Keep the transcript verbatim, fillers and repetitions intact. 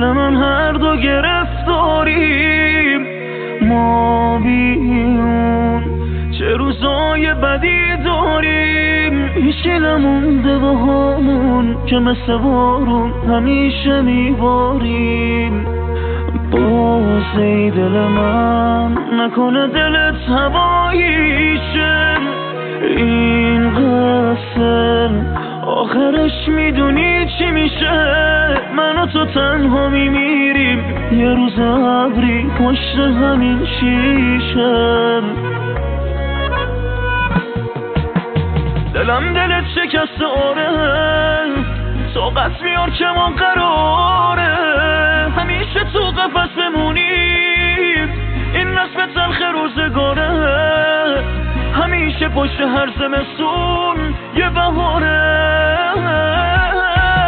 دل من هر دو گرفتاریم، ما بیون چه روزای بدی داریم. هیچی نمونده با همون که مثل بارون همیشه میباریم. باز ای دل من نکنه دلت هوایی شه، این قصه آخرش میدونی چی میشه؟ من و تو تنها میمیریم یه روز ابری پشت همین شیشه. دلم دلت شکست آره، طاقت میار که ما قراره همیشه تو قفس بمونیم. این رسم تلخ روزگاره، همیشه پشت هر زمستون یه بهاره.